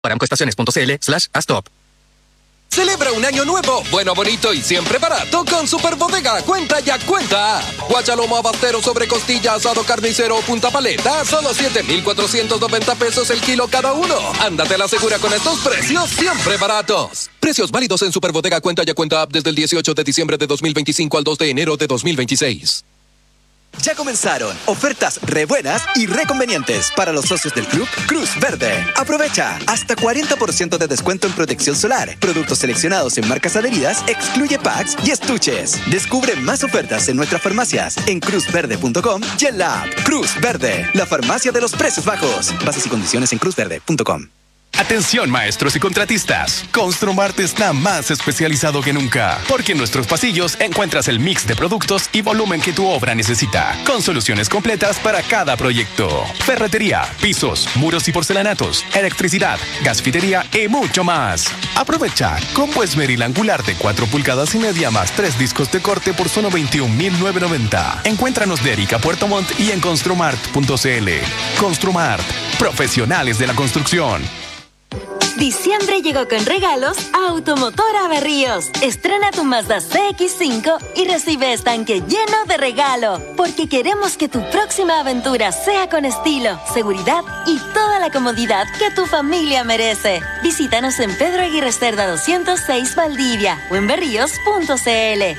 Aramcoestaciones.cl/astop. Celebra un año nuevo, bueno, bonito y siempre barato con Super Bodega. Cuenta ya, cuenta. Guachalomo abastero sobre costilla, asado carnicero o punta paleta, solo 7,490 pesos el kilo cada uno. Ándate a la segura con estos precios siempre baratos. Precios válidos en Super Bodega Cuenta ya, cuenta app desde el 18 de diciembre de 2025 al 2 de enero de 2026. Ya comenzaron ofertas re buenas y re convenientes para los socios del club Cruz Verde. Aprovecha hasta 40% de descuento en protección solar, productos seleccionados en marcas adheridas, excluye packs y estuches. Descubre más ofertas en nuestras farmacias en cruzverde.com y en la app Cruz Verde, la farmacia de los precios bajos. Bases y condiciones en cruzverde.com. Atención maestros y contratistas, Construmart está más especializado que nunca, porque en nuestros pasillos encuentras el mix de productos y volumen que tu obra necesita, con soluciones completas para cada proyecto. Ferretería, pisos, muros y porcelanatos, electricidad, gasfitería y mucho más. Aprovecha combo esmeril angular de 4 pulgadas y media más 3 discos de corte por solo 21,990. Encuéntranos de Erika Puerto Montt y en construmart.cl. Construmart, profesionales de la construcción. Diciembre llegó con regalos a Automotora Berríos. Estrena tu Mazda CX-5 y recibe estanque lleno de regalo. Porque queremos que tu próxima aventura sea con estilo, seguridad y toda la comodidad que tu familia merece. Visítanos en Pedro Aguirre Cerda 206 Valdivia o en berríos.cl.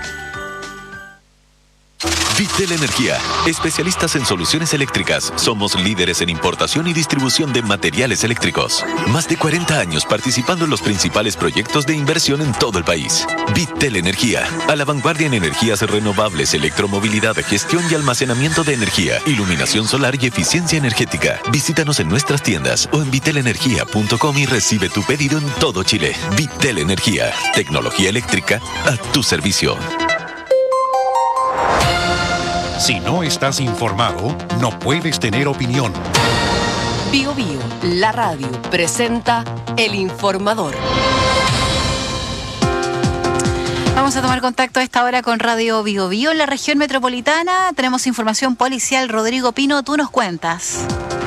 Vitel Energía, especialistas en soluciones eléctricas. Somos líderes en importación y distribución de materiales eléctricos. Más de 40 años participando en los principales proyectos de inversión en todo el país. Vitel Energía, a la vanguardia en energías renovables, electromovilidad, gestión y almacenamiento de energía, iluminación solar y eficiencia energética. Visítanos en nuestras tiendas o en vitelenergia.com y recibe tu pedido en todo Chile. Vitel Energía, tecnología eléctrica a tu servicio. Si no estás informado, no puedes tener opinión. Bio Bio, la radio, presenta El Informador. Vamos a tomar contacto a esta hora con Radio Bio Bio en la región metropolitana. Tenemos información policial. Rodrigo Pino, tú nos cuentas.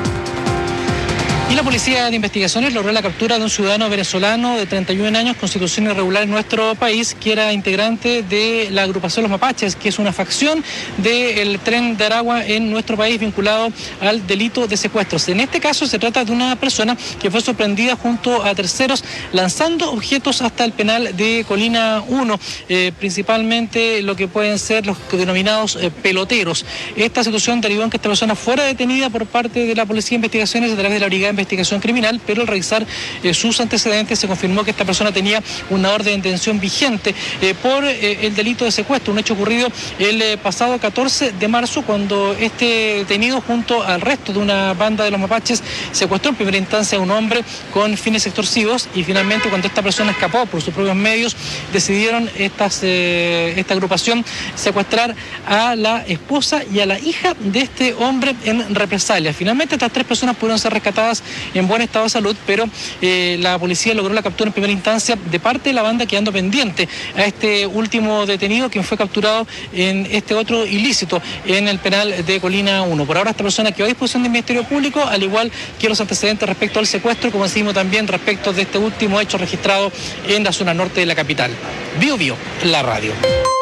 Y la Policía de Investigaciones logró la captura de un ciudadano venezolano de 31 años, constitución irregular en nuestro país, que era integrante de la agrupación Los Mapaches, que es una facción del Tren de Aragua en nuestro país vinculado al delito de secuestros. En este caso se trata de una persona que fue sorprendida junto a terceros lanzando objetos hasta el penal de Colina 1, principalmente lo que pueden ser los denominados peloteros. Esta situación derivó en que esta persona fuera detenida por parte de la Policía de Investigaciones a través de la Brigada de Investigación Criminal, pero al revisar sus antecedentes se confirmó que esta persona tenía una orden de detención vigente por el delito de secuestro, un hecho ocurrido el pasado 14 de marzo cuando este detenido junto al resto de una banda de los mapaches secuestró en primera instancia a un hombre con fines extorsivos y finalmente cuando esta persona escapó por sus propios medios decidieron esta agrupación secuestrar a la esposa y a la hija de este hombre en represalia. Finalmente estas 3 personas pudieron ser rescatadas en buen estado de salud, pero la policía logró la captura en primera instancia de parte de la banda, quedando pendiente a este último detenido, quien fue capturado en este otro ilícito en el penal de Colina 1. Por ahora esta persona quedó a disposición del Ministerio Público, al igual que los antecedentes respecto al secuestro, como decimos también respecto de este último hecho registrado en la zona norte de la capital. Bio Bio, la radio.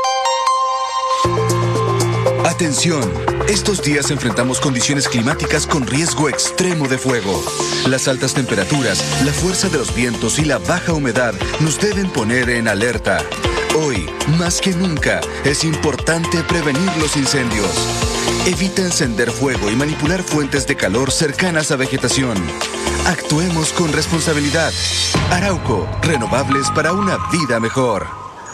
Atención, estos días enfrentamos condiciones climáticas con riesgo extremo de fuego. Las altas temperaturas, la fuerza de los vientos y la baja humedad nos deben poner en alerta. Hoy, más que nunca, es importante prevenir los incendios. Evita encender fuego y manipular fuentes de calor cercanas a vegetación. Actuemos con responsabilidad. Arauco, renovables para una vida mejor.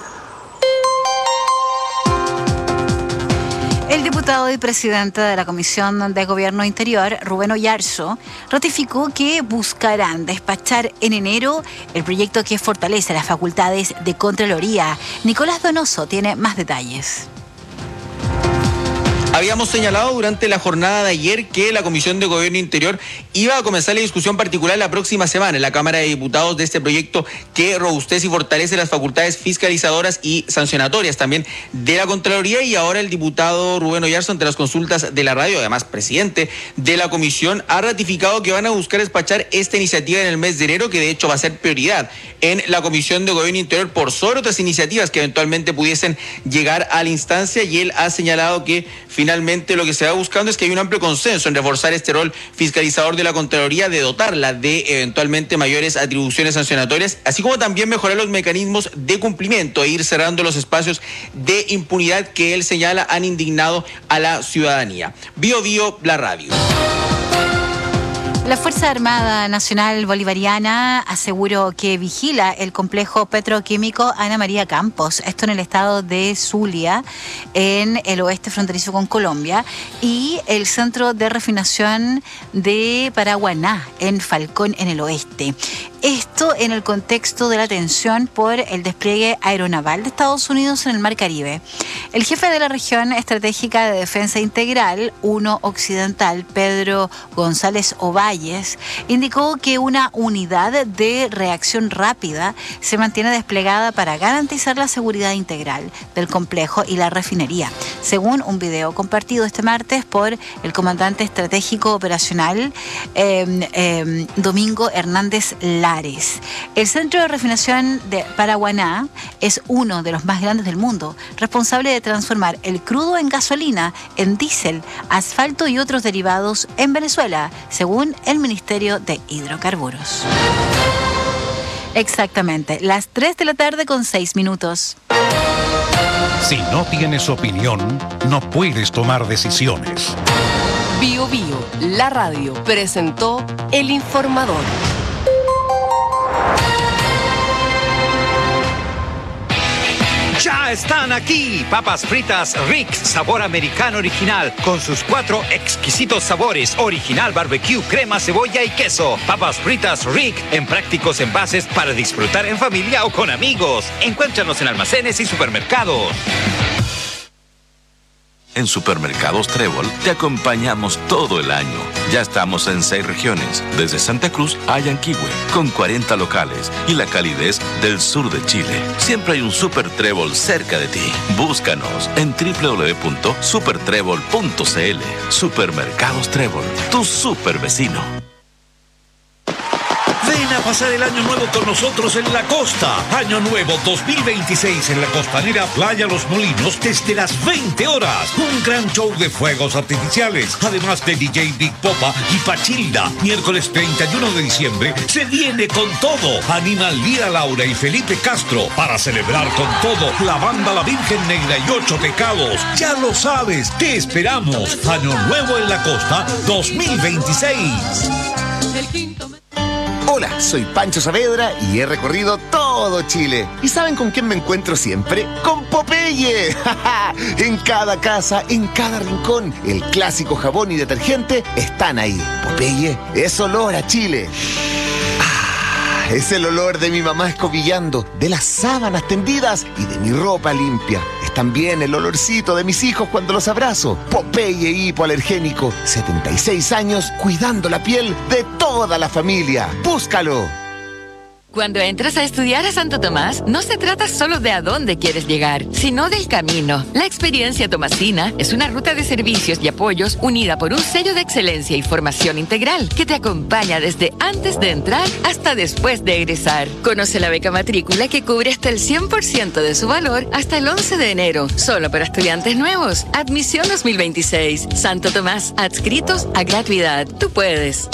El diputado y presidente de la Comisión de Gobierno Interior, Rubén Oyarzo, ratificó que buscarán despachar en enero el proyecto que fortalece las facultades de Contraloría. Nicolás Donoso tiene más detalles. Habíamos señalado durante la jornada de ayer que la Comisión de Gobierno Interior iba a comenzar la discusión particular la próxima semana en la Cámara de Diputados de este proyecto que robustece y fortalece las facultades fiscalizadoras y sancionatorias también de la Contraloría, y ahora el diputado Rubén Oyarzo, ante las consultas de la radio, además presidente de la comisión, ha ratificado que van a buscar despachar esta iniciativa en el mes de enero, que de hecho va a ser prioridad en la Comisión de Gobierno Interior por sobre otras iniciativas que eventualmente pudiesen llegar a la instancia, y él ha señalado que finalmente lo que se va buscando es que hay un amplio consenso en reforzar este rol fiscalizador de la Contraloría, de dotarla de eventualmente mayores atribuciones sancionatorias, así como también mejorar los mecanismos de cumplimiento e ir cerrando los espacios de impunidad que él señala han indignado a la ciudadanía. Bio Bio, la radio. La Fuerza Armada Nacional Bolivariana aseguró que vigila el complejo petroquímico Ana María Campos, esto en el estado de Zulia, en el oeste fronterizo con Colombia, y el centro de refinación de Paraguaná, en Falcón, en el oeste. Esto en el contexto de la tensión por el despliegue aeronaval de Estados Unidos en el Mar Caribe. El jefe de la región estratégica de defensa integral, 1 Occidental, Pedro González Ovalles, indicó que una unidad de reacción rápida se mantiene desplegada para garantizar la seguridad integral del complejo y la refinería, según un video compartido este martes por el comandante estratégico operacional Domingo Hernández Lares. El centro de refinación de Paraguaná es uno de los más grandes del mundo, responsable de transformar el crudo en gasolina, en diésel, asfalto y otros derivados en Venezuela, según el Ministerio de Hidrocarburos. Exactamente, las 3 de la tarde con 6 minutos. Si no tienes opinión, no puedes tomar decisiones. Bio Bio, la radio, presentó El Informador. Ya están aquí, papas fritas Rick, sabor americano original, con sus 4 exquisitos sabores, original, barbecue, crema, cebolla y queso. Papas fritas Rick, en prácticos envases para disfrutar en familia o con amigos. Encuéntranos en almacenes y supermercados. En Supermercados Trébol te acompañamos todo el año. Ya estamos en 6 regiones, desde Santa Cruz a Yanquihue, con 40 locales y la calidez del sur de Chile. Siempre hay un Super Trébol cerca de ti. Búscanos en www.supertrébol.cl. Supermercados Trébol, tu super vecino. Ven a pasar el año nuevo con nosotros en la costa. Año nuevo 2026 en la costanera Playa Los Molinos desde las 20 horas. Un gran show de fuegos artificiales, además de DJ Big Popa y Pachilda. Miércoles 31 de diciembre se viene con todo. Animan Lira Laura y Felipe Castro para celebrar con todo la banda La Virgen Negra y 8 Pecados. Ya lo sabes, te esperamos. Año nuevo en la costa 2026. Hola, soy Pancho Saavedra y he recorrido todo Chile. ¿Y saben con quién me encuentro siempre? ¡Con Popeye! En cada casa, en cada rincón, el clásico jabón y detergente están ahí. Popeye es olor a Chile. Es el olor de mi mamá escobillando, de las sábanas tendidas y de mi ropa limpia. Es también el olorcito de mis hijos cuando los abrazo. Popeye hipoalergénico, 76 años cuidando la piel de toda la familia. ¡Búscalo! Cuando entras a estudiar a Santo Tomás, no se trata solo de a dónde quieres llegar, sino del camino. La experiencia tomasina es una ruta de servicios y apoyos unida por un sello de excelencia y formación integral que te acompaña desde antes de entrar hasta después de egresar. Conoce la beca matrícula que cubre hasta el 100% de su valor hasta el 11 de enero, solo para estudiantes nuevos. Admisión 2026. Santo Tomás, adscritos a gratuidad. Tú puedes.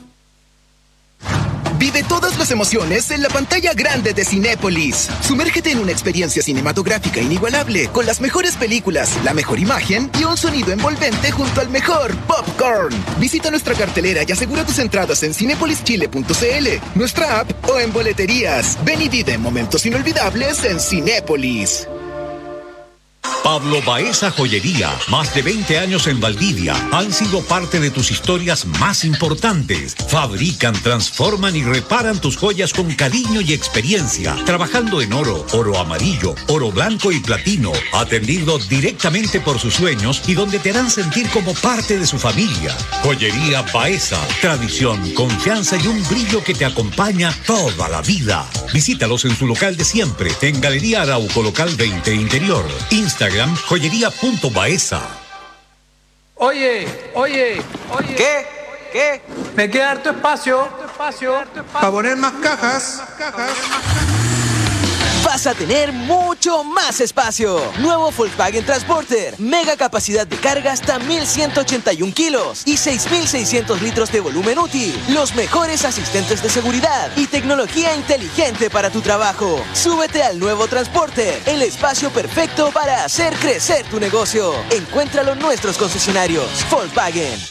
Vive todas las emociones en la pantalla grande de Cinépolis. Sumérgete en una experiencia cinematográfica inigualable, con las mejores películas, la mejor imagen y un sonido envolvente junto al mejor popcorn. Visita nuestra cartelera y asegura tus entradas en cinepolischile.cl, nuestra app o en boleterías. Ven y vive momentos inolvidables en Cinépolis. Pablo Baeza Joyería, más de 20 años en Valdivia, han sido parte de tus historias más importantes. Fabrican, transforman y reparan tus joyas con cariño y experiencia, trabajando en oro, oro amarillo, oro blanco y platino, atendido directamente por sus dueños y donde te harán sentir como parte de su familia. Joyería Baeza, tradición, confianza y un brillo que te acompaña toda la vida. Visítalos en su local de siempre, en Galería Arauco, local 20 Interior. Instagram, joyería.baeza. Oye. ¿Qué? Me queda harto espacio. Para poner más cajas. Vas a tener mucho más espacio. Nuevo Volkswagen Transporter. Mega capacidad de carga hasta 1.181 kilos y 6.600 litros de volumen útil. Los mejores asistentes de seguridad y tecnología inteligente para tu trabajo. Súbete al nuevo Transporter, el espacio perfecto para hacer crecer tu negocio. Encuéntralo en nuestros concesionarios. Volkswagen.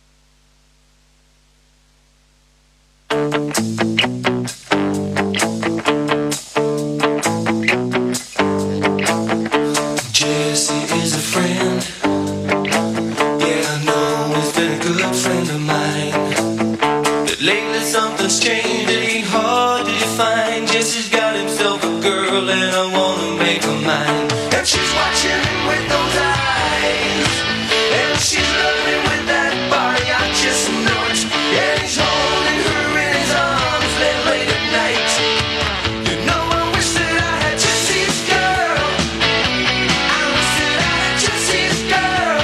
Something's changed, it ain't hard to define. Jesse's got himself a girl and I wanna make her mine. And she's watching him with those eyes, and she's loving with that body, I just know it. And he's holding her in his arms late at night. You know I wish that I had Jesse's girl. I wish that I had Jesse's girl.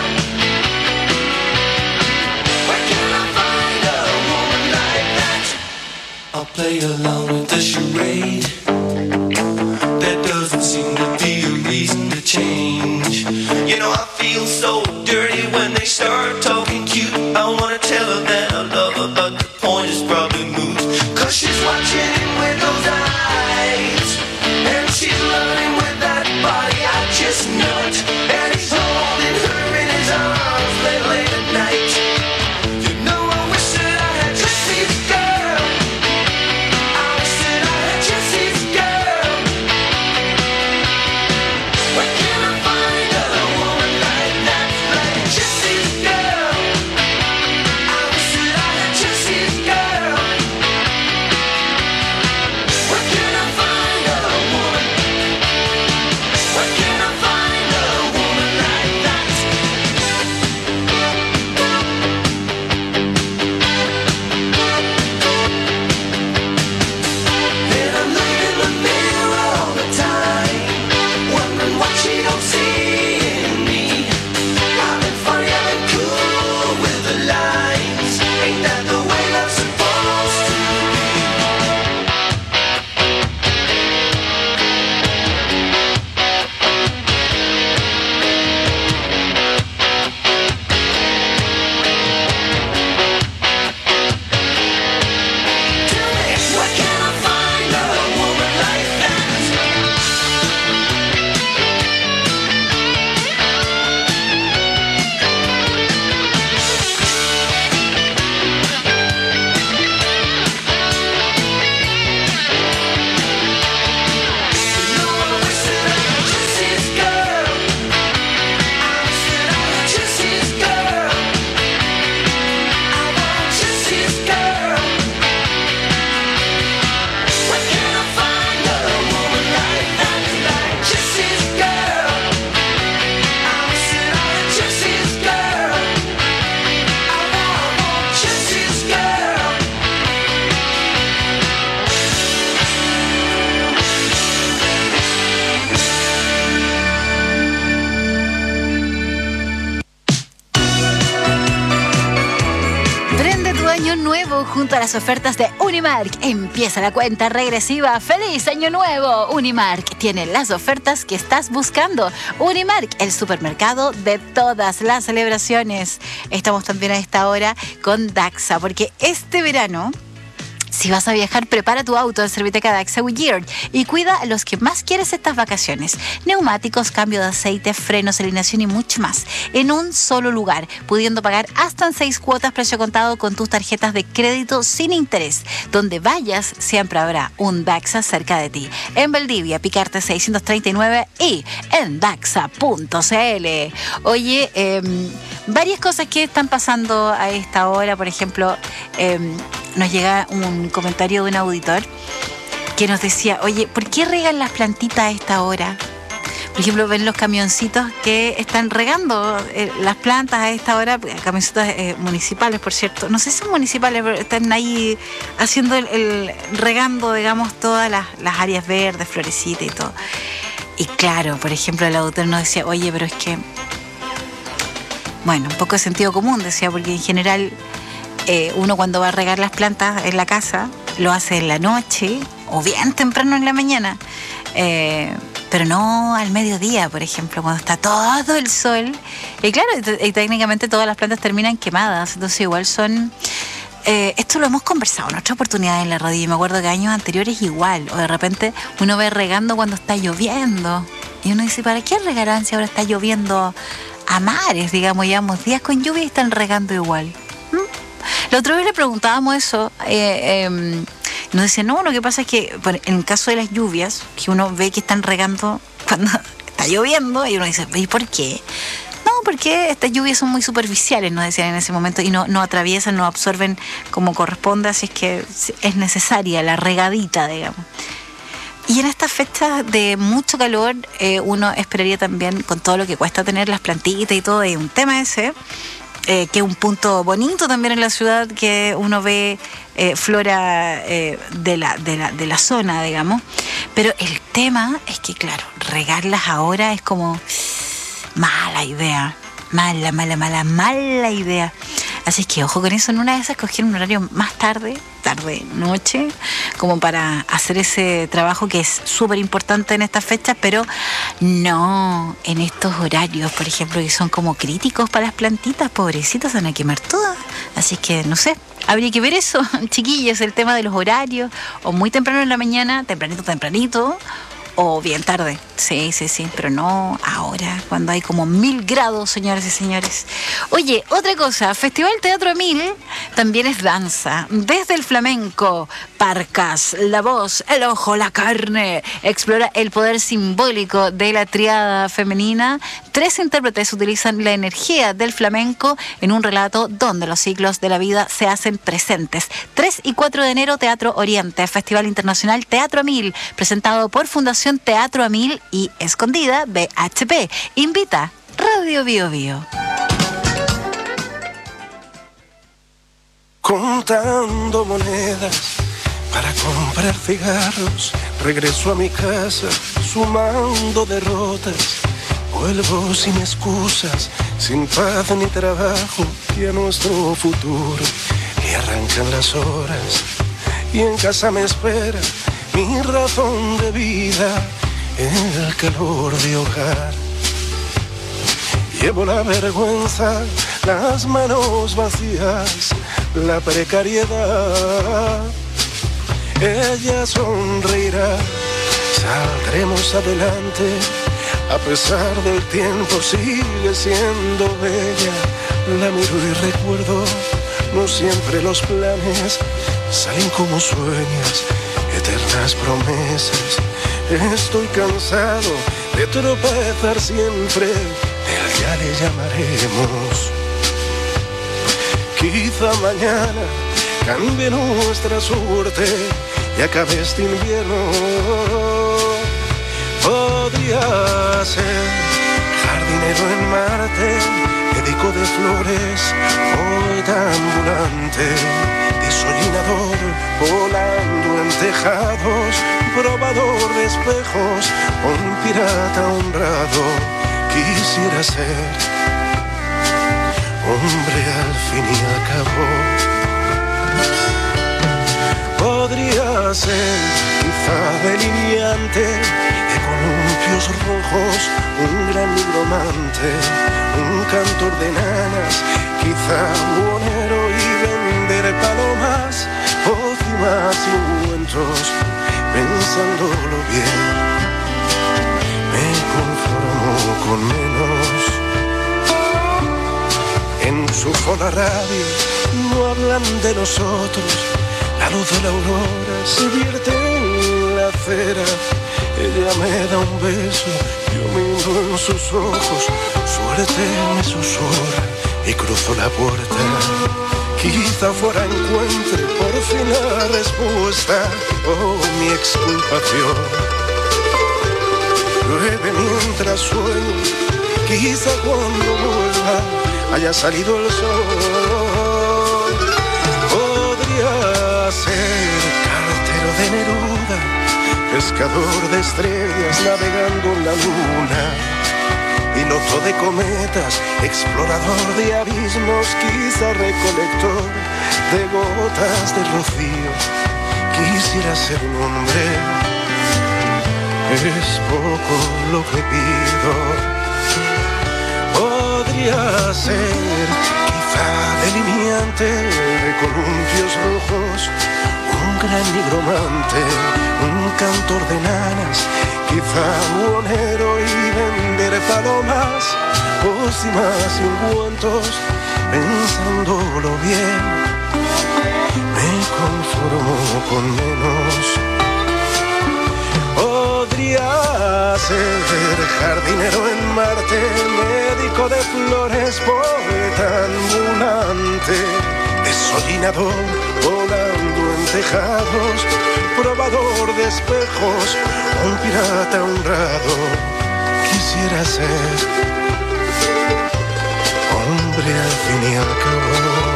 Where can I find a woman like that? I'll play along with the charade. There doesn't seem to be a reason to change. You know I feel so dirty when they start talking cute. I wanna tell her that I love her, but the point is probably moot. Cause she's watching him with those eyes, and she's loving with that body, I just know it. And he's holding her in his arms late at night. You know I wish that I had Jesse's girl. I wish that I had Jesse's girl. Where can I find a woman like that, like Jesse's girl? I wish that I had Jesse's girl. Where can I find a woman? Where can I find a woman like that? And I'm looking in the mirror all the time, wondering what she don't see in me. I've been funny, I've been cool with the lines. Ain't that the way love's supposed to Tell me, where can I find a woman like that? Prende tu año nuevo junto a las ofertas de Unimark. Empieza la cuenta regresiva. ¡Feliz año nuevo! Unimark tiene las ofertas que estás buscando. Unimark, el supermercado de todas las celebraciones. Estamos también a esta hora con Daxa, porque este verano Si vas a viajar, prepara tu auto en Serviteca Daxa Goodyear y cuida a los que más quieres estas vacaciones. Neumáticos, cambio de aceite, frenos, alineación y mucho más en un solo lugar, pudiendo pagar hasta en 6 cuotas precio contado con tus tarjetas de crédito sin interés. Donde vayas, siempre habrá un Daxa cerca de ti. En Valdivia, Picarte 639 y en Daxa.cl. Oye, varias cosas que están pasando a esta hora. Por ejemplo, nos llega un comentario de un auditor que nos decía, oye, ¿por qué regan las plantitas a esta hora? Por ejemplo, ven los camioncitos que están regando las plantas a esta hora, camioncitos municipales, por cierto. No sé si son municipales, pero están ahí haciendo el regando, digamos, todas las áreas verdes, florecitas y todo. Y claro, por ejemplo, el auditor nos decía, oye, pero es que, bueno, un poco de sentido común, decía, porque en general uno cuando va a regar las plantas en la casa lo hace en la noche o bien temprano en la mañana, pero no al mediodía, por ejemplo, cuando está todo el sol. Y claro, y técnicamente todas las plantas terminan quemadas, entonces igual son... esto lo hemos conversado en otra oportunidad en la radio y me acuerdo que años anteriores igual, o de repente uno ve regando cuando está lloviendo y uno dice, ¿para qué regarán si ahora está lloviendo a mares? Digamos, llevamos días con lluvia y están regando igual. La otra vez le preguntábamos eso, nos decía, no, lo que pasa es que en el caso de las lluvias, que uno ve que están regando cuando está lloviendo, y uno dice, ¿y por qué? No, porque estas lluvias son muy superficiales, nos decían en ese momento, y no atraviesan, no absorben como corresponde, así es que es necesaria la regadita, digamos. Y en estas fechas de mucho calor, uno esperaría también, con todo lo que cuesta tener las plantitas y todo, y un tema ese, que es un punto bonito también en la ciudad, que uno ve flora de la zona, digamos. Pero el tema es que, claro, regarlas ahora es como mala idea. Mala idea. Así es que ojo con eso, en una de esas escogieron un horario más tarde, noche, como para hacer ese trabajo que es súper importante en estas fechas, pero no en estos horarios, por ejemplo, que son como críticos para las plantitas, pobrecitas, van a quemar todas. Así es que no sé, habría que ver eso, chiquillos, el tema de los horarios, o muy temprano en la mañana, tempranito, o bien tarde, sí, pero no ahora, cuando hay como 1000 grados, señoras y señores. Oye, otra cosa, Festival Teatro 1000 también es danza, desde el flamenco, parcas, la voz, el ojo, la carne, explora el poder simbólico de la tríada femenina. 3 intérpretes utilizan la energía del flamenco en un relato donde los ciclos de la vida se hacen presentes. 3 y 4 de enero, Teatro Oriente, Festival Internacional Teatro 1000, presentado por Fundación Teatro 1000 y Escondida BHP. Invita Radio Bio Bio. Contando monedas para comprar cigarros, regreso a mi casa sumando derrotas. Vuelvo sin excusas, sin paz ni trabajo, y a nuestro futuro le arrancan las horas. Y en casa me espera mi razón de vida, el calor de hogar. Llevo la vergüenza, las manos vacías, la precariedad. Ella sonreirá, saldremos adelante. A pesar del tiempo sigue siendo bella. La miro y recuerdo, no siempre los planes salen como sueñas, eternas promesas. Estoy cansado de tropezar siempre, del ya le llamaremos. Quizá mañana cambie nuestra suerte y acabe este invierno. Podría ser jardinero en Marte, médico de flores, poeta ambulante, desolinador, volando en tejados, probador de espejos, un pirata honrado. Quisiera ser hombre al fin y al cabo. Podría ser quizá delineante de columpios rojos, un gran nigromante, un cantor de nanas, quizá buhonero y vender palomas, pócimas y ungüentos, pensándolo bien, me conformo con menos. Enchufo la radio, no hablan de nosotros, la luz de la aurora se vierte en la acera. Ella me da un beso, yo miro en sus ojos, suerte me susurra y cruzo la puerta. Quizá fuera encuentre por fin la respuesta, oh mi exculpación. Llueve mientras sueño, quizá cuando vuelva haya salido el sol. Podría ser cartero de Neruda, pescador de estrellas navegando en la luna, piloto de cometas, explorador de abismos, quizá recolector de gotas de rocío. Quisiera ser un hombre, es poco lo que pido. Podría ser quizá delineante de columpios rojos, un gran nigromante, un cantor de nanas, quizá buhonero y vender palomas, pócimas y ungüentos, pensándolo bien, me conformo con menos. Podría ser jardinero en Marte, médico de flores, poeta ambulante, desollinador volando en tejados, probador de espejos, un pirata honrado. Quisiera ser hombre al fin y al cabo.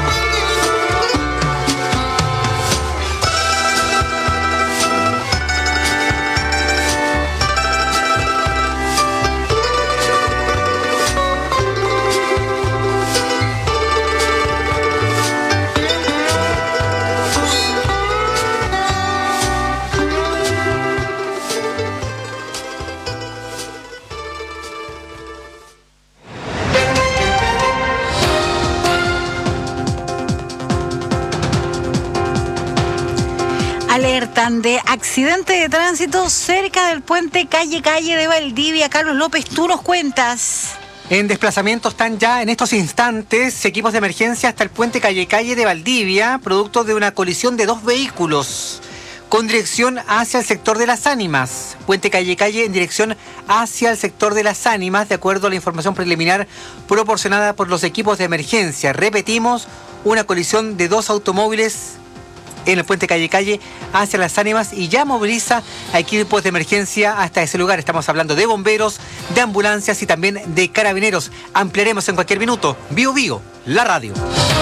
Alertan de accidente de tránsito cerca del puente Calle de Valdivia. Carlos López, tú nos cuentas. En desplazamiento están ya en estos instantes equipos de emergencia hasta el puente Calle de Valdivia, producto de una colisión de dos vehículos con dirección hacia el sector de Las Ánimas. Puente Calle en dirección hacia el sector de Las Ánimas, de acuerdo a la información preliminar proporcionada por los equipos de emergencia. Repetimos, una colisión de dos automóviles en el puente Calle hacia Las Ánimas y ya moviliza a equipos de emergencia hasta ese lugar. Estamos hablando de bomberos, de ambulancias y también de carabineros. Ampliaremos en cualquier minuto. Bio, la radio.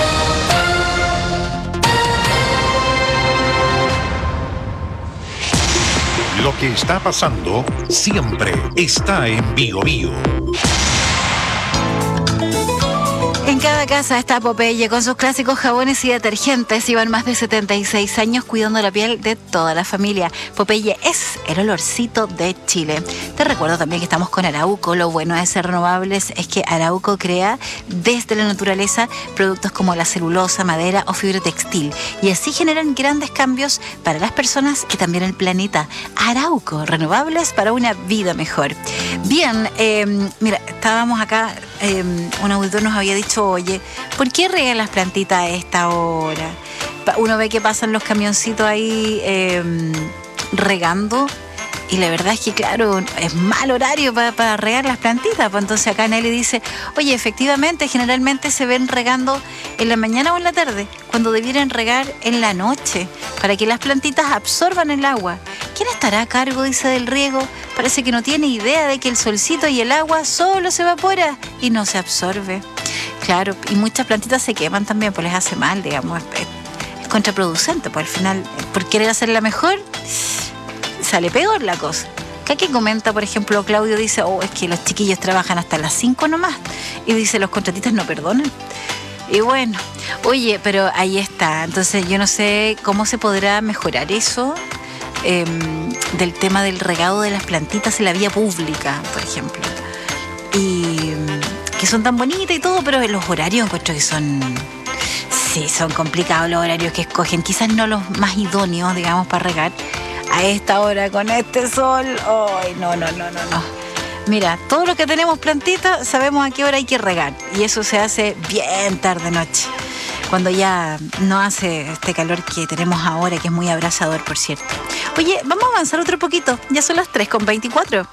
Lo que está pasando siempre está en Bio. En cada casa está Popeye con sus clásicos jabones y detergentes. Llevan más de 76 años cuidando la piel de toda la familia. Popeye es el olorcito de Chile. Te recuerdo también que estamos con Arauco. Lo bueno de ser renovables es que Arauco crea desde la naturaleza productos como la celulosa, madera o fibra textil. Y así generan grandes cambios para las personas y también el planeta. Arauco, renovables para una vida mejor. Bien, mira, estábamos acá, un auditor nos había dicho, oye, ¿por qué regan las plantitas a esta hora? Uno ve que pasan los camioncitos ahí regando y la verdad es que, claro, es mal horario para regar las plantitas. Pues entonces acá Nelly dice, oye, efectivamente, generalmente se ven regando en la mañana o en la tarde, cuando debieran regar en la noche, para que las plantitas absorban el agua. ¿Quién estará a cargo, dice, del riego? Parece que no tiene idea de que el solcito y el agua solo se evapora y no se absorbe. Claro, y muchas plantitas se queman también, pues les hace mal, digamos, es contraproducente, pues al final, por querer hacerla mejor, sale peor la cosa. Acá que comenta, por ejemplo, Claudio dice, es que los chiquillos trabajan hasta las 5 nomás, y dice, los contratistas no perdonan. Y bueno, oye, pero ahí está, entonces yo no sé cómo se podrá mejorar eso, del tema del regado de las plantitas en la vía pública, por ejemplo. Y que son tan bonitas y todo, pero los horarios encuentro que son... Sí, son complicados los horarios que escogen. Quizás no los más idóneos, digamos, para regar. A esta hora, con este sol, ¡ay, no! Mira, todo lo que tenemos plantita, sabemos a qué hora hay que regar. Y eso se hace bien tarde noche, cuando ya no hace este calor que tenemos ahora, que es muy abrasador, por cierto. Oye, vamos a avanzar otro poquito. Ya son las 3:24.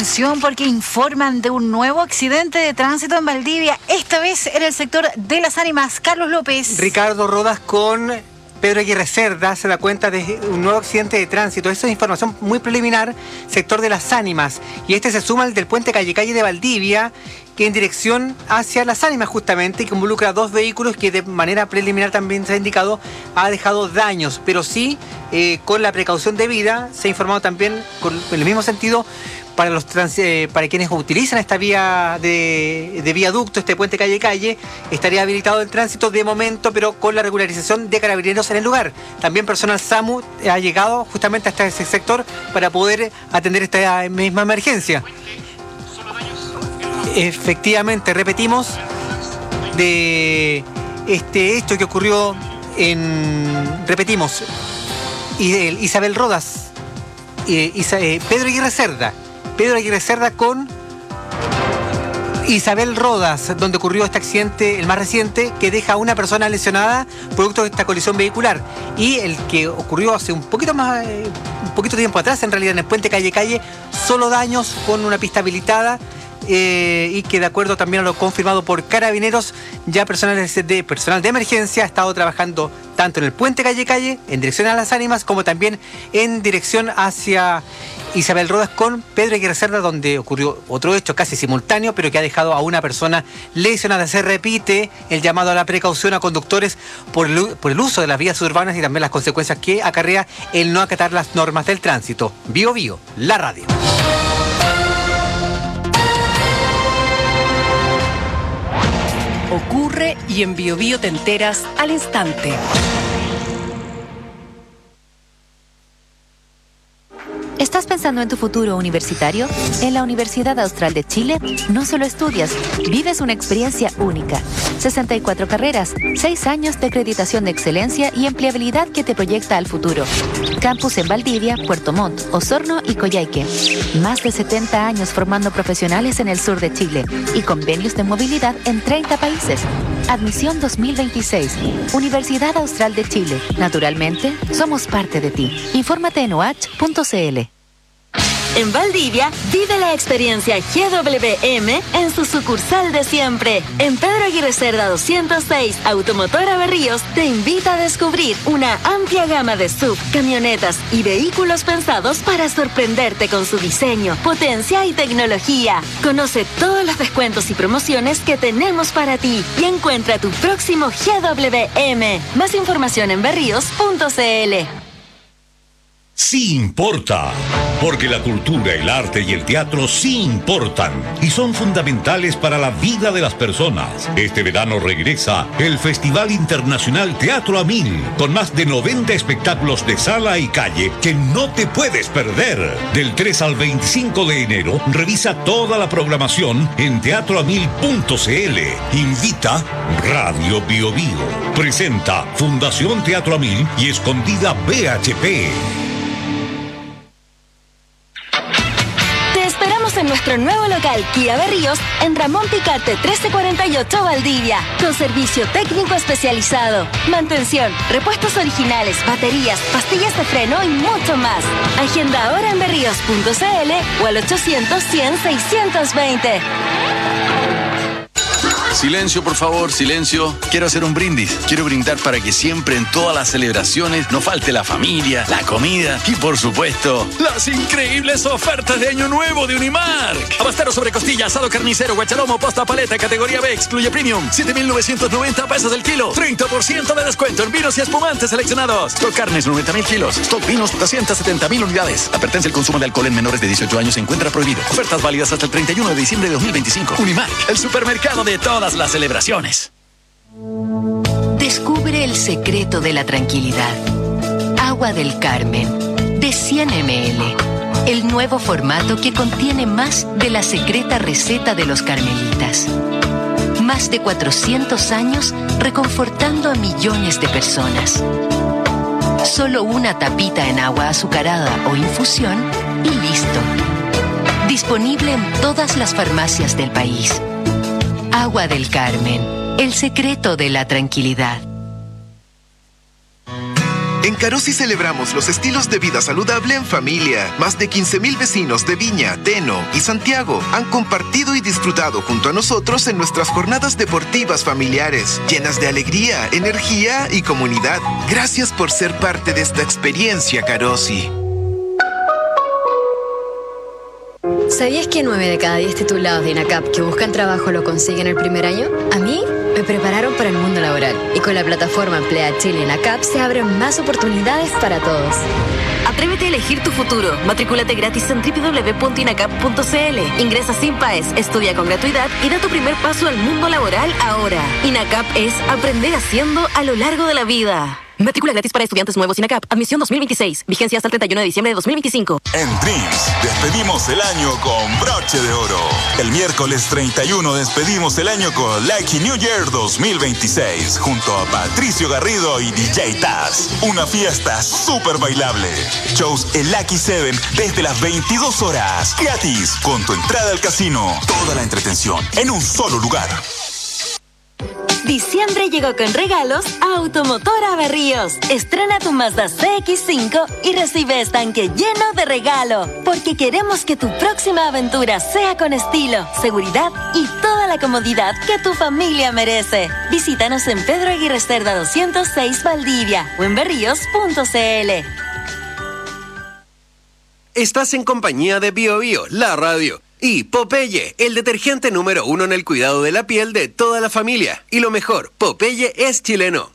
Atención porque informan de un nuevo accidente de tránsito en Valdivia, esta vez en el sector de Las Ánimas. Carlos López. Ricardo Rodas con Pedro Aguirre Cerda se da cuenta de un nuevo accidente de tránsito. Esta es información muy preliminar, sector de Las Ánimas. Y este se suma al del puente Calle de Valdivia, que en dirección hacia Las Ánimas justamente, y que involucra 2 vehículos que de manera preliminar también se ha indicado ha dejado daños, pero sí con la precaución debida. Se ha informado también en el mismo sentido para quienes utilizan esta vía de viaducto, este puente calle, estaría habilitado el tránsito de momento, pero con la regularización de carabineros en el lugar. También personal SAMU ha llegado justamente hasta ese sector para poder atender esta misma emergencia. Efectivamente, repetimos, de este hecho que ocurrió Isabel Rodas, Pedro Aguirre Cerda con Isabel Rodas, donde ocurrió este accidente, el más reciente, que deja a una persona lesionada producto de esta colisión vehicular. Y el que ocurrió hace un poquito tiempo atrás, en realidad, en el puente calle, solo daños con una pista habilitada. Y que de acuerdo también a lo confirmado por Carabineros, ya personal de emergencia ha estado trabajando tanto en el puente calle en dirección a Las Ánimas, como también en dirección hacia Isabel Rodas con Pedro Aguirre Cerda, donde ocurrió otro hecho casi simultáneo, pero que ha dejado a una persona lesionada. Se repite el llamado a la precaución a conductores por el uso de las vías urbanas y también las consecuencias que acarrea el no acatar las normas del tránsito. Bio Bio, la radio. Ocurre y en Bio Bio te enteras al instante. ¿Estás pensando en tu futuro universitario? En la Universidad Austral de Chile no solo estudias, vives una experiencia única. 64 carreras, 6 años de acreditación de excelencia y empleabilidad que te proyecta al futuro. Campus en Valdivia, Puerto Montt, Osorno y Coyhaique. Más de 70 años formando profesionales en el sur de Chile y convenios de movilidad en 30 países. Admisión 2026. Universidad Austral de Chile. Naturalmente, somos parte de ti. Infórmate en oach.cl. En Valdivia, vive la experiencia GWM en su sucursal de siempre. En Pedro Aguirre Cerda 206, Automotora Berríos te invita a descubrir una amplia gama de SUV, camionetas y vehículos pensados para sorprenderte con su diseño, potencia y tecnología. Conoce todos los descuentos y promociones que tenemos para ti y encuentra tu próximo GWM. Más información en berríos.cl. Sí importa, porque la cultura, el arte y el teatro sí importan y son fundamentales para la vida de las personas. Este verano regresa el Festival Internacional Teatro a Mil, con más de 90 espectáculos de sala y calle que no te puedes perder. Del 3 al 25 de enero, revisa toda la programación en teatroamil.cl. Invita Radio Bio Bio. Presenta Fundación Teatro a Mil y Escondida BHP. En nuestro nuevo local Kia Berríos en Ramón Picarte 1348 Valdivia, con servicio técnico especializado, mantención, repuestos originales, baterías, pastillas de freno y mucho más. Agenda ahora en berríos.cl o al 800-100-620. Silencio, por favor, silencio. Quiero hacer un brindis. Quiero brindar para que siempre en todas las celebraciones no falte la familia, la comida y, por supuesto, las increíbles ofertas de Año Nuevo de Unimark. Abastero sobre costilla, asado carnicero, guachalomo, posta paleta, categoría B, excluye premium. 7,990 pesos el kilo. 30% de descuento en vinos y espumantes seleccionados. Stock carnes, 90,000 kilos. Stock vinos, 270,000 unidades. Advertencia: el consumo de alcohol en menores de 18 años se encuentra prohibido. Ofertas válidas hasta el 31 de diciembre de 2025. Unimark, el supermercado de todas las celebraciones. Descubre el secreto de la tranquilidad. Agua del Carmen, de 100 ml. El nuevo formato que contiene más de la secreta receta de los carmelitas. Más de 400 años reconfortando a millones de personas. Solo una tapita en agua azucarada o infusión y listo. Disponible en todas las farmacias del país. Agua del Carmen, el secreto de la tranquilidad. En Carosi celebramos los estilos de vida saludable en familia. Más de 15,000 vecinos de Viña, Teno y Santiago han compartido y disfrutado junto a nosotros en nuestras jornadas deportivas familiares, llenas de alegría, energía y comunidad. Gracias por ser parte de esta experiencia, Carosi. ¿Sabías que 9 de cada 10 titulados de INACAP que buscan trabajo lo consiguen el primer año? A mí me prepararon para el mundo laboral y con la plataforma Emplea Chile INACAP se abren más oportunidades para todos. Atrévete a elegir tu futuro. Matricúlate gratis en www.inacap.cl. Ingresa sin PAES, estudia con gratuidad y da tu primer paso al mundo laboral ahora. INACAP es aprender haciendo a lo largo de la vida. Matrícula gratis para estudiantes nuevos INACAP. Admisión 2026. Vigencia hasta el 31 de diciembre de 2025. En Dreams, despedimos el año con broche de oro. El miércoles 31 despedimos el año con Lucky New Year 2026, junto a Patricio Garrido y DJ Taz. Una fiesta súper bailable. Shows en Lucky 7 desde las 22 horas. Gratis, con tu entrada al casino. Toda la entretención en un solo lugar. Diciembre llegó con regalos a Automotora Berríos. Estrena tu Mazda CX-5 y recibe estanque lleno de regalo. Porque queremos que tu próxima aventura sea con estilo, seguridad y toda la comodidad que tu familia merece. Visítanos en Pedro Aguirre Cerda 206 Valdivia o en berríos.cl. Estás en compañía de Bio Bio, la radio. Y Popeye, el detergente número 1 en el cuidado de la piel de toda la familia. Y lo mejor, Popeye es chileno.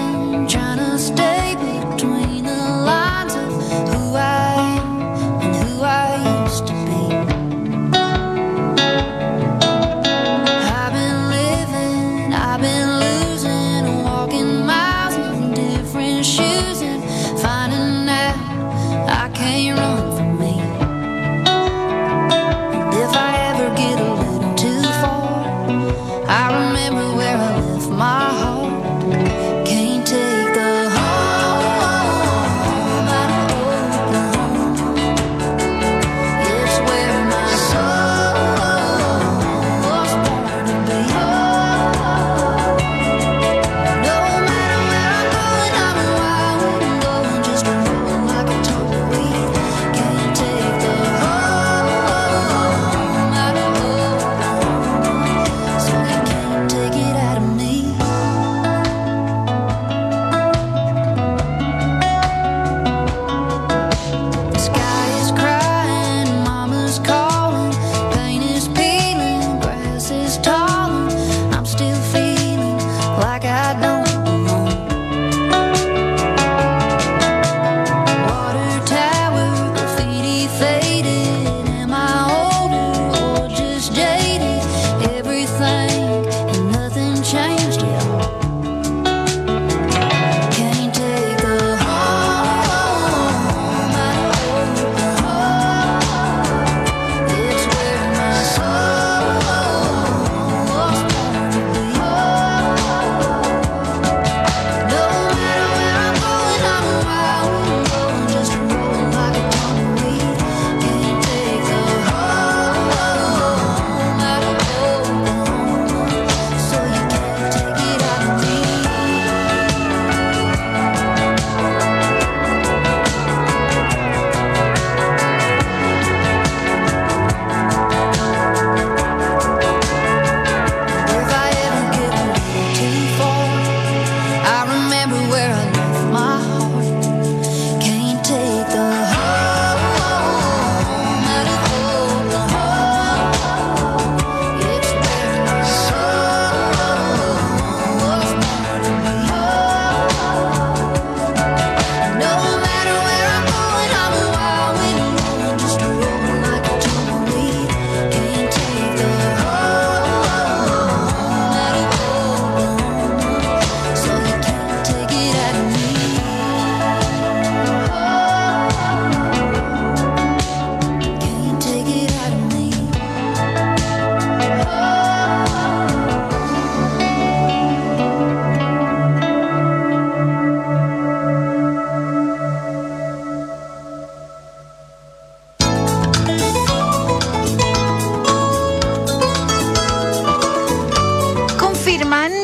Trying to stay between the lines of who I am and who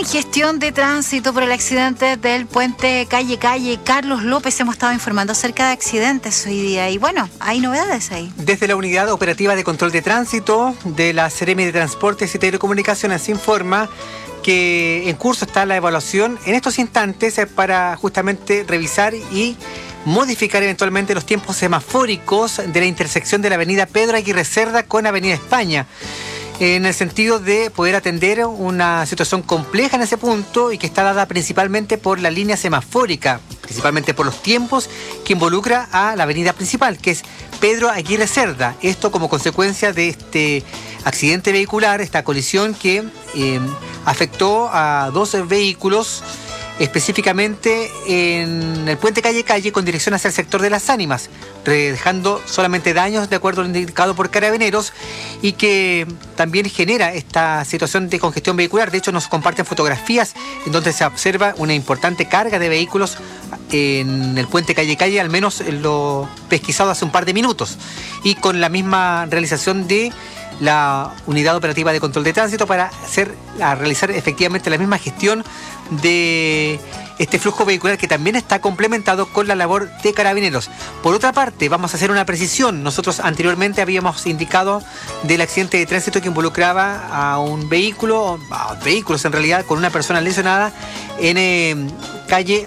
congestión de tránsito por el accidente del puente Calle Carlos López. Hemos estado informando acerca de accidentes hoy día y bueno, hay novedades ahí. Desde la Unidad Operativa de Control de Tránsito de la Seremi de Transportes y Telecomunicaciones se informa que en curso está la evaluación en estos instantes para justamente revisar y modificar eventualmente los tiempos semafóricos de la intersección de la avenida Pedro Aguirre Cerda con avenida España, en el sentido de poder atender una situación compleja en ese punto y que está dada principalmente por la línea semafórica, principalmente por los tiempos que involucra a la avenida principal, que es Pedro Aguirre Cerda. Esto como consecuencia de este accidente vehicular, esta colisión que afectó a 12 vehículos, específicamente en el puente Calle con dirección hacia el sector de Las Ánimas, dejando solamente daños de acuerdo a lo indicado por Carabineros y que también genera esta situación de congestión vehicular. De hecho, nos comparten fotografías en donde se observa una importante carga de vehículos en el puente Calle, al menos lo pesquisado hace un par de minutos, y con la misma realización de la Unidad Operativa de Control de Tránsito para realizar efectivamente la misma gestión de este flujo vehicular, que también está complementado con la labor de Carabineros. Por otra parte, vamos a hacer una precisión. Nosotros anteriormente habíamos indicado del accidente de tránsito que involucraba a un vehículo, a vehículos en realidad, con una persona lesionada en calle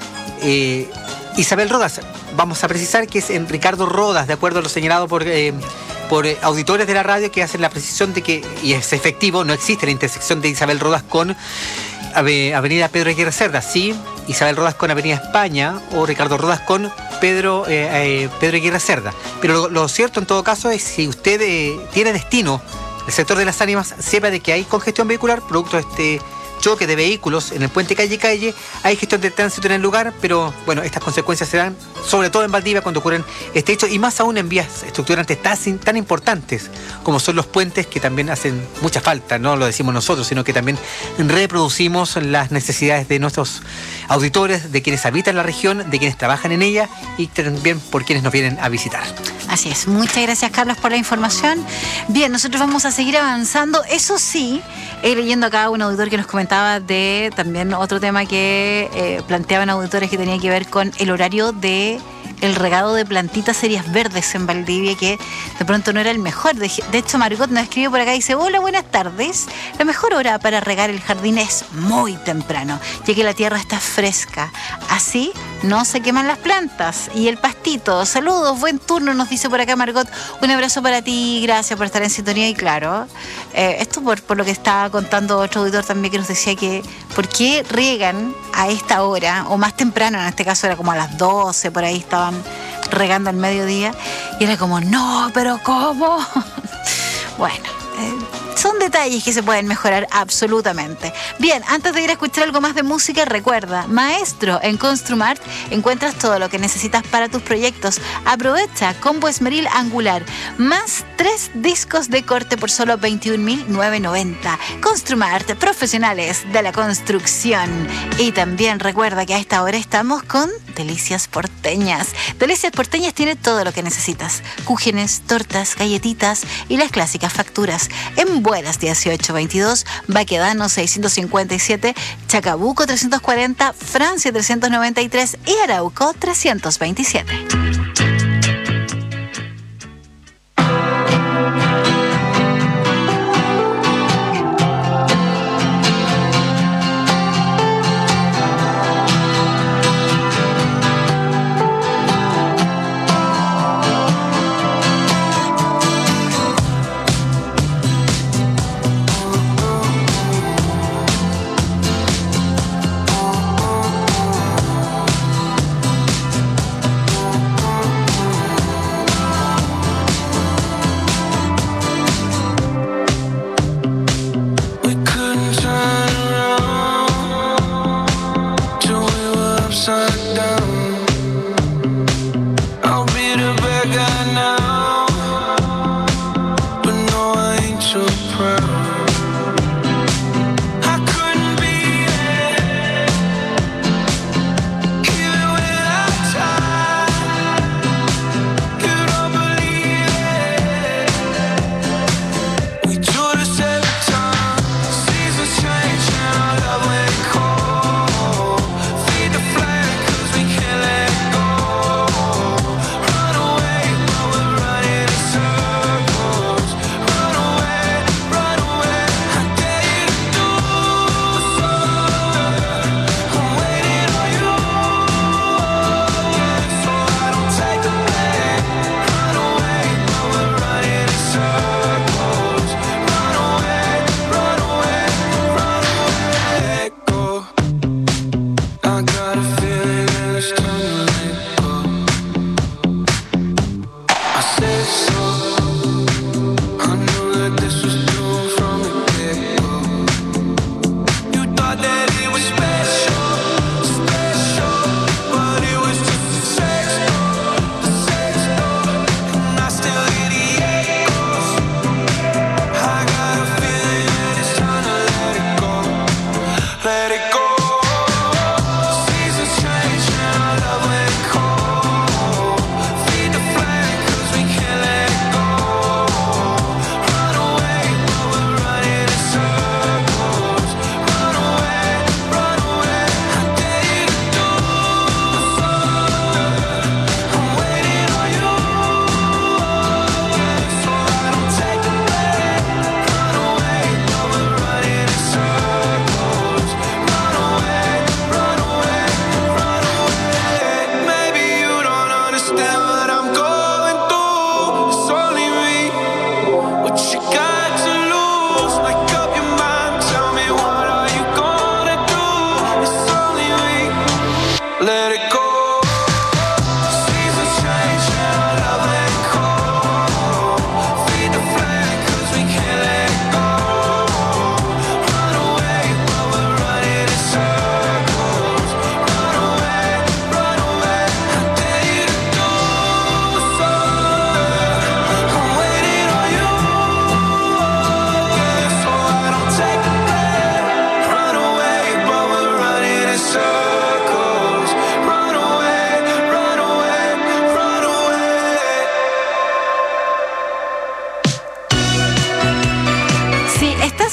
Isabel Rodas. Vamos a precisar que es en Ricardo Rodas, de acuerdo a lo señalado por auditores de la radio, que hacen la precisión de que, y es efectivo, no existe la intersección de Isabel Rodas con avenida Pedro Aguirre Cerda. Sí, Isabel Rodas con avenida España o Ricardo Rodas con Pedro Aguirre Cerda. Pero lo cierto en todo caso es, si usted tiene destino el sector de Las Ánimas, sepa de que hay congestión vehicular producto de este choque de vehículos en el puente Calle, hay gestión de tránsito en el lugar, pero bueno, estas consecuencias se dan sobre todo en Valdivia cuando ocurren este hecho, y más aún en vías estructurantes tan importantes como son los puentes, que también hacen mucha falta. No lo decimos nosotros, sino que también reproducimos las necesidades de nuestros auditores, de quienes habitan la región, de quienes trabajan en ella y también por quienes nos vienen a visitar. Así es, muchas gracias Carlos por la información. Bien, nosotros vamos a seguir avanzando. Eso sí, leyendo acá un auditor que nos comentaba de también otro tema que planteaban auditores que tenía que ver con el horario de el regado de plantitas serias verdes en Valdivia, que de pronto no era el mejor. De hecho, Margot nos escribe por acá y dice: hola, buenas tardes. La mejor hora para regar el jardín es muy temprano, ya que la tierra está fresca. Así no se queman las plantas y el pastito. Saludos, buen turno, nos dice por acá Margot. Un abrazo para ti, gracias por estar en sintonía. Y claro, esto por lo que estaba contando otro auditor también, que nos decía que ¿por qué riegan a esta hora, o más temprano, en este caso era como a las 12, por ahí estaban regando al mediodía, y era como, no, pero ¿cómo? Bueno, son detalles que se pueden mejorar absolutamente. Bien, antes de ir a escuchar algo más de música, recuerda, Maestro, en Construmart encuentras todo lo que necesitas para tus proyectos. Aprovecha combo esmeril angular más 3 discos de corte por solo 21.990. Construmart, profesionales de la construcción. Y también recuerda que a esta hora estamos con Delicias Porteñas. Delicias Porteñas tiene todo lo que necesitas: cúgenes, tortas, galletitas y las clásicas facturas. En Buenas 1822, Baquedano 657, Chacabuco 340, Francia 393 y Arauco 327. Love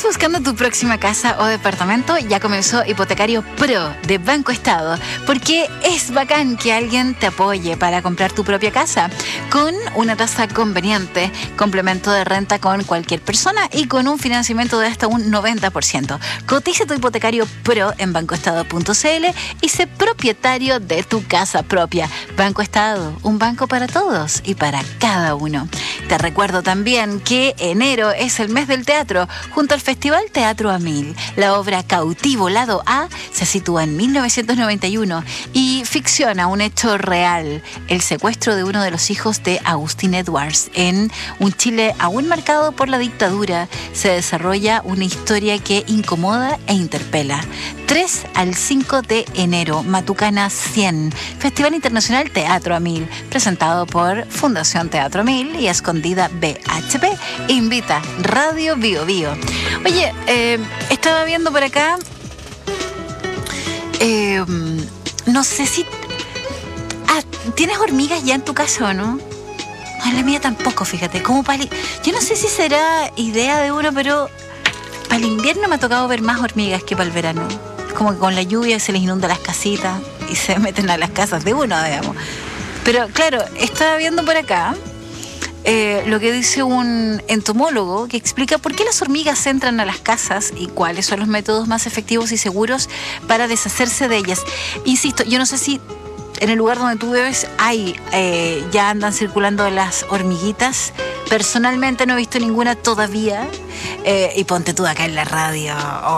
buscando tu próxima casa o departamento? Ya comenzó Hipotecario Pro de Banco Estado, porque es bacán que alguien te apoye para comprar tu propia casa con una tasa conveniente, complemento de renta con cualquier persona y con un financiamiento de hasta un 90%. Cotiza tu Hipotecario Pro en bancoestado.cl y sé propietario de tu casa propia. Banco Estado, un banco para todos y para cada uno. Te recuerdo también que enero es el mes del teatro, junto al Festival Teatro a Mil. La obra Cautivo Lado A se sitúa en 1991 y ficciona un hecho real, el secuestro de uno de los hijos de Agustín Edwards. En un Chile aún marcado por la dictadura, se desarrolla una historia que incomoda e interpela. 3 al 5 de enero, Matucana 100, Festival Internacional Teatro a Mil, presentado por Fundación Teatro a Mil y Escondida BHP. Invita Radio Bio Bio. Oye, estaba viendo por acá, no sé si... ¿tienes hormigas ya en tu casa o no? En la mía tampoco, fíjate. Yo no sé si será idea de uno, pero para el invierno me ha tocado ver más hormigas que para el verano. Es como que con la lluvia se les inunda las casitas y se meten a las casas de uno, digamos. Pero claro, estaba viendo por acá lo que dice un entomólogo que explica por qué las hormigas entran a las casas y cuáles son los métodos más efectivos y seguros para deshacerse de ellas. Insisto, yo no sé si en el lugar donde tú vives ya andan circulando las hormiguitas. Personalmente no he visto ninguna todavía. Y ponte tú acá en la radio.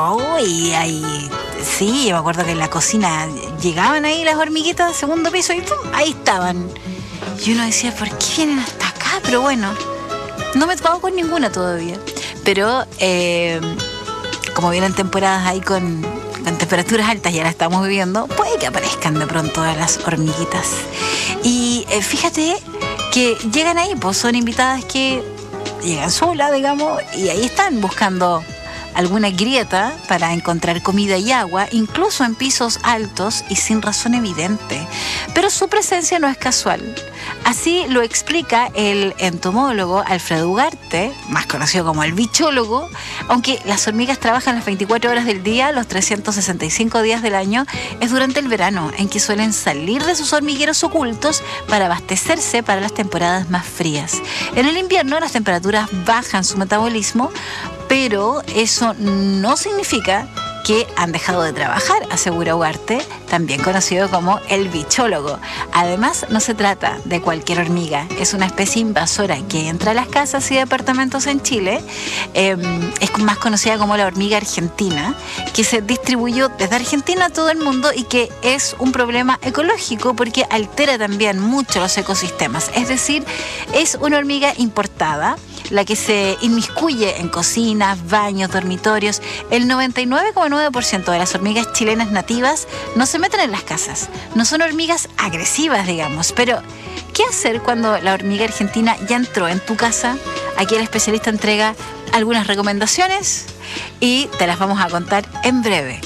Sí, yo me acuerdo que en la cocina llegaban ahí las hormiguitas del segundo piso y ¡pum!, ahí estaban. Y uno decía, ¿por qué vienen hasta acá? Pero bueno, no me he topado con ninguna todavía. Pero como vienen temporadas ahí con temperaturas altas, ya la estamos viviendo, puede que aparezcan de pronto las hormiguitas. Y fíjate que llegan ahí, pues son invitadas que llegan solas, digamos, y ahí están buscando alguna grieta para encontrar comida y agua, incluso en pisos altos y sin razón evidente. Pero su presencia no es casual. Así lo explica el entomólogo Alfredo Ugarte, más conocido como el bichólogo. Aunque las hormigas trabajan las 24 horas del día, los 365 días del año, es durante el verano en que suelen salir de sus hormigueros ocultos para abastecerse para las temporadas más frías. En el invierno las temperaturas bajan su metabolismo, pero eso no significa que han dejado de trabajar, asegura Ugarte, también conocido como el bichólogo. Además, no se trata de cualquier hormiga, es una especie invasora que entra a las casas y departamentos en Chile. Es más conocida como la hormiga argentina, que se distribuyó desde Argentina a todo el mundo y que es un problema ecológico porque altera también mucho los ecosistemas. Es decir, es una hormiga importada, la que se inmiscuye en cocinas, baños, dormitorios. El 99,9% de las hormigas chilenas nativas no se meten en las casas. No son hormigas agresivas, digamos. Pero, ¿qué hacer cuando la hormiga argentina ya entró en tu casa? Aquí el especialista entrega algunas recomendaciones y te las vamos a contar en breve.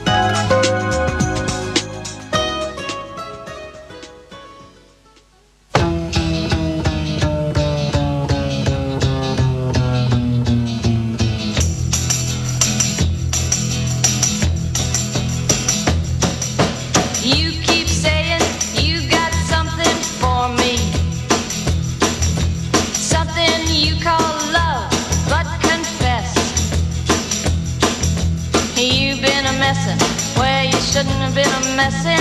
Shouldn't have been a messin',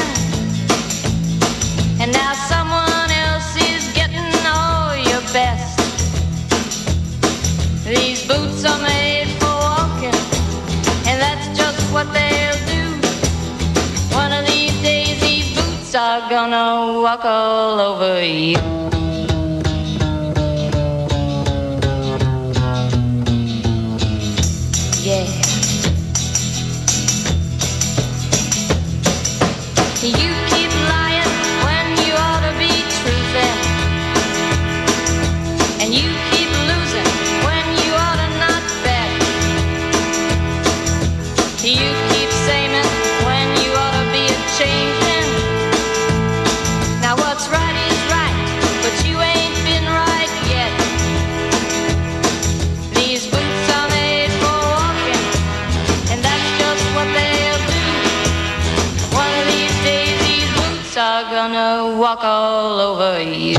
and now someone else is getting all your best. These boots are made for walking, and that's just what they'll do. One of these days these boots are gonna walk all over you. Yeah. You keep lying when you ought to be truthing, and you keep losing when you ought to not bet. You keep saying when you ought to be a changing. Now what's right is right, gonna walk all over you.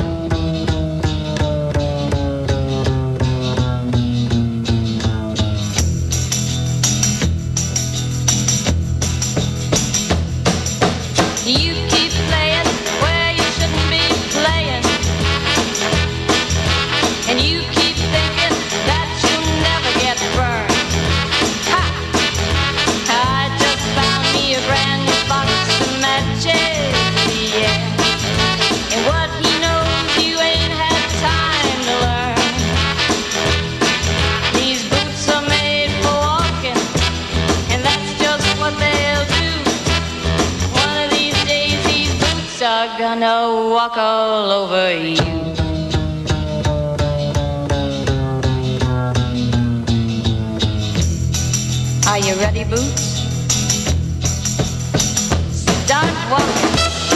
You keep playing where you shouldn't be playing, and you keep thinking that you'll never get burned. Ha! I just found me a brand new box of matches, yeah. And what he knows you ain't had time to learn. These boots are made for walking, and that's just what they'll do. One of these days these boots are gonna walk all over you. Are you ready, Boots? Start walking.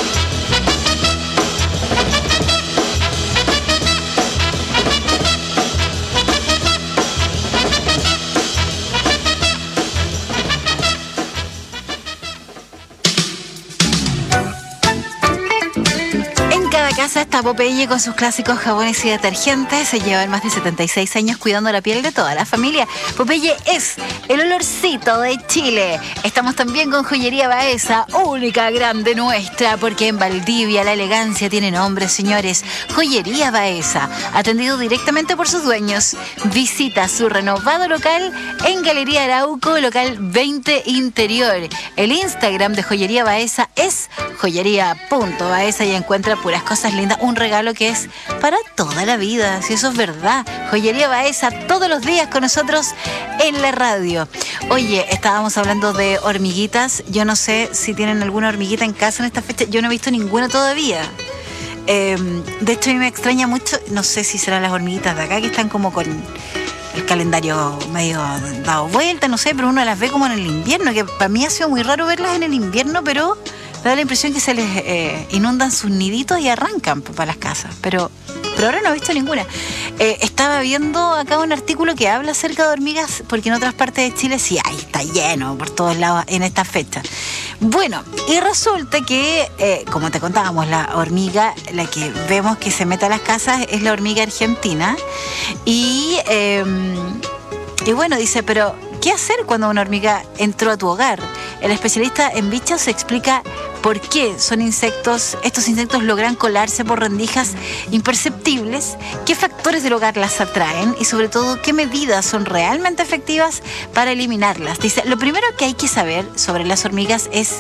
En cada casa está Popeye con sus clásicos jabones y detergentes. Se llevan más de 76 años cuidando la piel de toda la familia. Popeye es el olorcito de Chile. Estamos también con Joyería Baeza, única grande nuestra, porque en Valdivia la elegancia tiene nombre, señores. Joyería Baeza, atendido directamente por sus dueños. Visita su renovado local en Galería Arauco, local 20 Interior. El Instagram de Joyería Baeza es joyería.baeza y encuentra puras cosas lindas, un regalo que es para toda la vida, si eso es verdad. Joyería Baeza todos los días con nosotros en la radio. Oye, estábamos hablando de hormiguitas. Yo no sé si tienen alguna hormiguita en casa en esta fecha. Yo no he visto ninguna todavía. De hecho, a mí me extraña mucho, no sé si serán las hormiguitas de acá que están como con el calendario medio dado vuelta, no sé, pero uno las ve como en el invierno, que para mí ha sido muy raro verlas en el invierno, pero da la impresión que se les inundan sus niditos y arrancan para las casas. Pero ahora no he visto ninguna. Estaba viendo acá un artículo que habla acerca de hormigas, porque en otras partes de Chile sí hay, está lleno por todos lados en esta fecha. Bueno, y resulta que, como te contábamos, la hormiga, la que vemos que se mete a las casas, es la hormiga argentina. Y bueno, dice, pero ¿qué hacer cuando una hormiga entró a tu hogar? El especialista en bichos explica por qué estos insectos logran colarse por rendijas imperceptibles, qué factores del hogar las atraen y sobre todo qué medidas son realmente efectivas para eliminarlas. Dice, lo primero que hay que saber sobre las hormigas es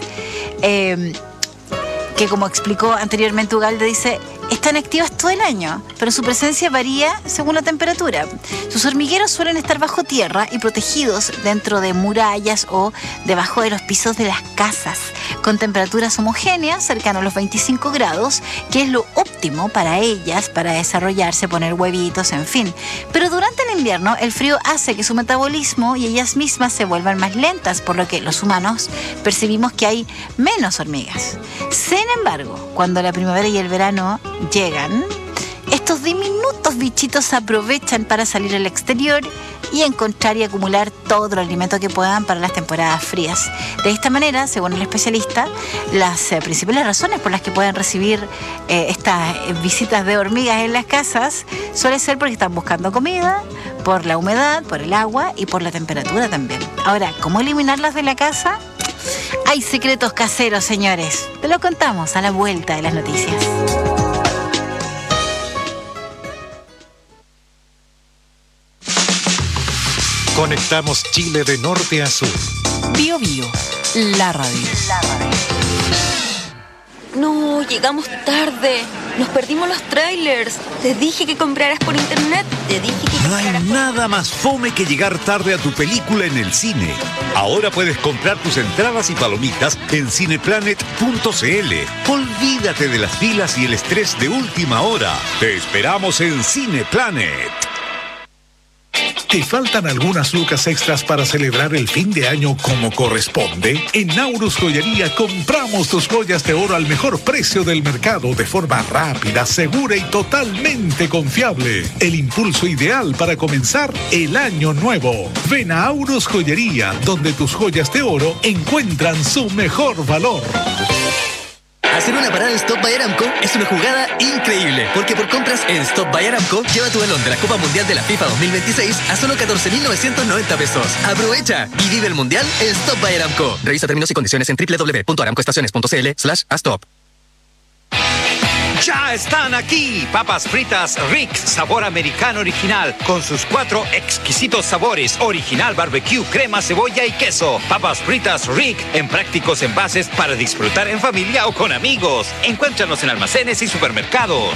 que, como explicó anteriormente Ugalde, dice, están activas todo el año, pero su presencia varía según la temperatura. Sus hormigueros suelen estar bajo tierra y protegidos dentro de murallas o debajo de los pisos de las casas, con temperaturas homogéneas, cercano a los 25 grados, que es lo óptimo para ellas, para desarrollarse, poner huevitos, en fin. Pero durante el invierno, el frío hace que su metabolismo y ellas mismas se vuelvan más lentas, por lo que los humanos percibimos que hay menos hormigas. Sin embargo, cuando la primavera y el verano llegan, estos diminutos bichitos aprovechan para salir al exterior y encontrar y acumular todo el alimento que puedan para las temporadas frías. De esta manera, según el especialista, las principales razones por las que pueden recibir estas visitas de hormigas en las casas suele ser porque están buscando comida, por la humedad, por el agua y por la temperatura también. Ahora, ¿cómo eliminarlas de la casa? Hay secretos caseros, señores. Te lo contamos a la vuelta de las noticias. Conectamos Chile de norte a sur. Bio Bio, la radio. No, llegamos tarde. Nos perdimos los trailers. Te dije que compraras por internet. Te dije que No hay nada más fome que llegar tarde a tu película en el cine. Ahora puedes comprar tus entradas y palomitas en cineplanet.cl. Olvídate de las filas y el estrés de última hora. Te esperamos en Cineplanet. ¿Te faltan algunas lucas extras para celebrar el fin de año como corresponde? En Naurus Joyería compramos tus joyas de oro al mejor precio del mercado de forma rápida, segura y totalmente confiable. El impulso ideal para comenzar el año nuevo. Ven a Naurus Joyería, donde tus joyas de oro encuentran su mejor valor. Hacer una parada en Stop by Aramco es una jugada increíble, porque por compras en Stop by Aramco, lleva tu balón de la Copa Mundial de la FIFA 2026 a solo 14.990 pesos. ¡Aprovecha! Y vive el Mundial en Stop by Aramco. Revisa términos y condiciones en www.aramcoestaciones.cl/stop. Ya están aquí, papas fritas Rick, sabor americano original, con sus 4 exquisitos sabores, original, barbecue, crema, cebolla y queso. Papas fritas Rick, en prácticos envases para disfrutar en familia o con amigos. Encuéntranos en almacenes y supermercados.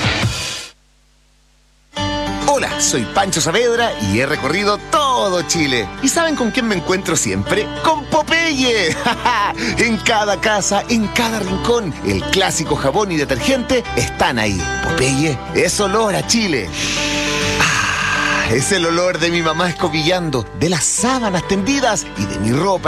Hola, soy Pancho Saavedra y he recorrido todo Chile. ¿Y saben con quién me encuentro siempre? ¡Con Popeye! En cada casa, en cada rincón, el clásico jabón y detergente están ahí. Popeye es olor a Chile. Es el olor de mi mamá escobillando, de las sábanas tendidas y de mi ropa